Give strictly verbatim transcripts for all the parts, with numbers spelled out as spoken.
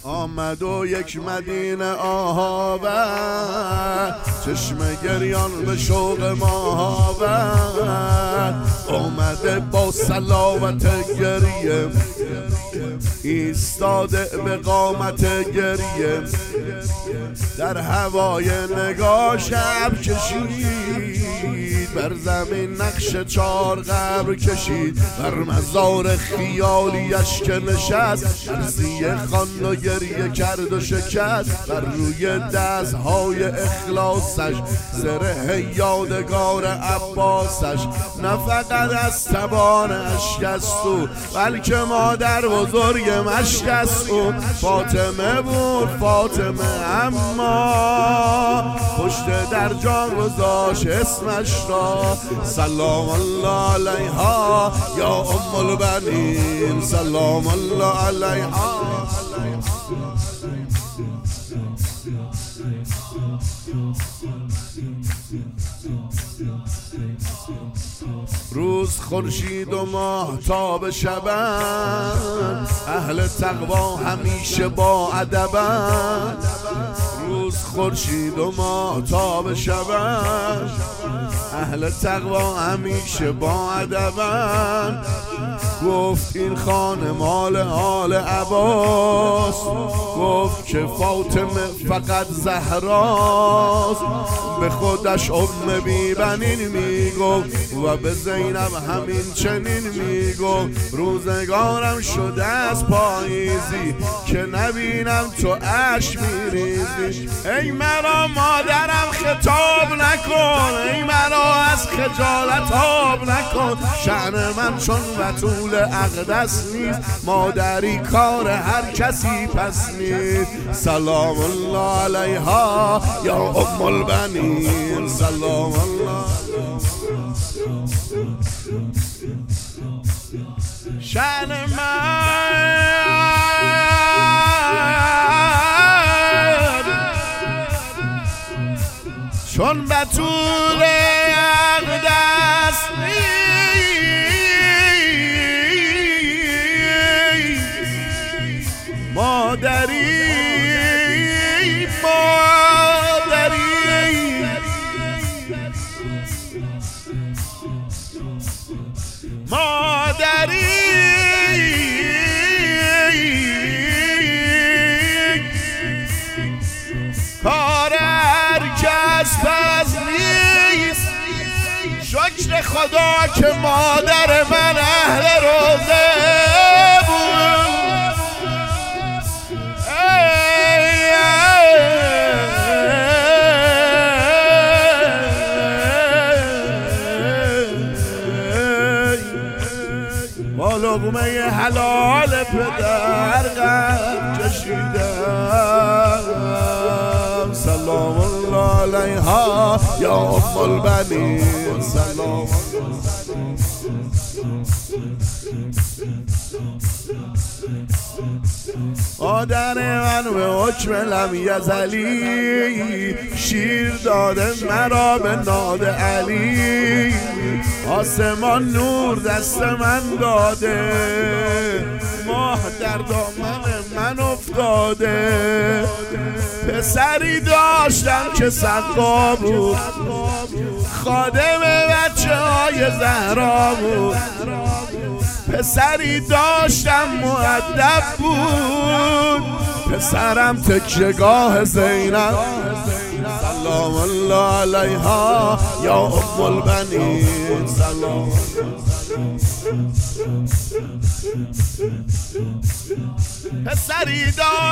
آمد و یک مدینه آورد، چشم گریان به شوق ما آورد. آمده با صلوات گریه، ایستاده به قامت گریه، در هوای نگاه شب کشید، بر زمین نقش چار قبر کشید، بر مزار خیالیش که نشست، عرضی خواند و گریه کرد و شکست، بر روی دستهای اخلاصش زره یادگار عباسش، نه فقط از تبان اشک است او، بلکه مادر بزرگ مشک است او. فاطمه بود فاطمه، اما پشت در جان گذاشت اسمش را. سلام الله علیها یا ام البنین، سلام الله علیها. روز خورشید و ماهتاب شبند، اهل تقوا همیشه با ادبند. روز خورشید و ماهتاب شبند، اهل تقوا همیشه با ادبند. گفت این خانه مال آل عباس، گفت که فاطمه فقط زهراست، به خودش ام بی بنین میگفت و به زینب همین چنین میگفت. روزگارم شده از پاییزی که نبینم تو اشک میریزی. ای مرا مادرم خطاب نکن، ای مرا از خجالت آب نکن، شأن من چون بتول اقدس نیست، مادری کار هر کسی پس نیست. سلام الله علیها یا ام البنین، سلام الله. شأن من چون بتول اقدس مادری مادری مادری کار هر کس پس نیست. شکر خدا که مادر من اهل روزه بود. با لقمه حلال پدر قد کشیدم. سلام الله علیها یا ام البنین، سلام. مادر من به حکم لم یزلی، شیر داده مرا به ناد علی. آسمان نور دست من داده، ماه در دامن من افتاده. پسری داشتم که سقا بود، خادم بچه های زهرا بود. پسری داشتم مؤدب بود، پسرم تکیهگاه زینب. سلام الله علیها یا ام البنین، سلام. پسری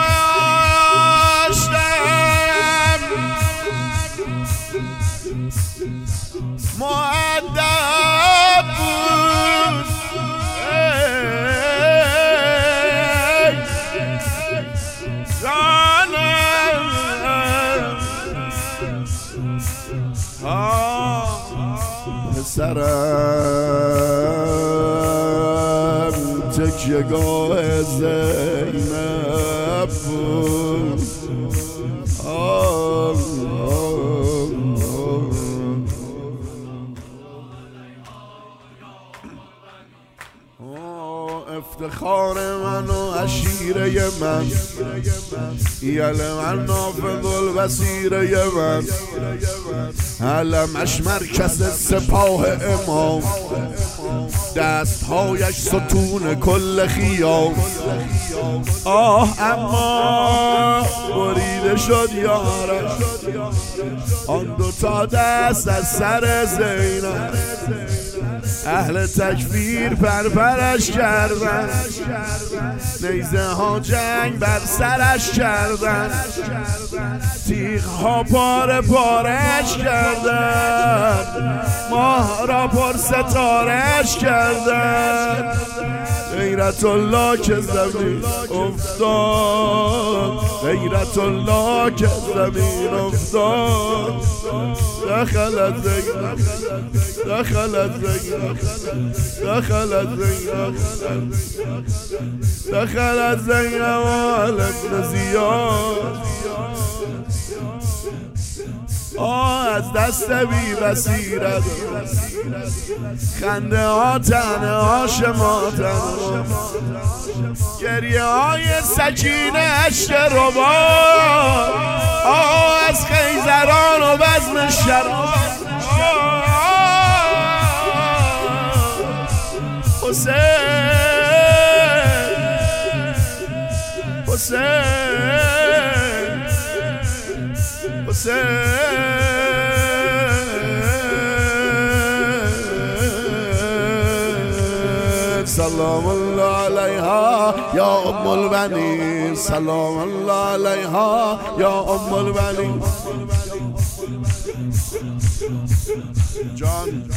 داشتم مؤدب بود، پسرم تکیهگاه زینب بود. آه افتخار من و عشیره من، یل من نافذ البصیره من، علمش مرکز سپاه امام، دستهایش ستون کل خیام. آه اما بریده شد یارش آن دوتا دست از سر زینب، اهل تکفیر پرپرش کردن، نیزه ها جنگ بر سرش کردن، تیغ ها پاره پارش کردن، ماه را پر ستارش کردن. غیرت الله که زمین افتاد، غیرت الله که زمین افتاد. دخلت زینب، دخلت زینب، دخلت زینب، دخلت زینب آل ابن زیاد. آه از دست بی بصیرت خنده ها تنه ها شماتن، گریه های سکینه اشک ربا. آه از خیزران و بزم شراب. حسین حسین حسین سلام الله علیها یا ام البنین، سلام الله علیها یا ام البنین. جان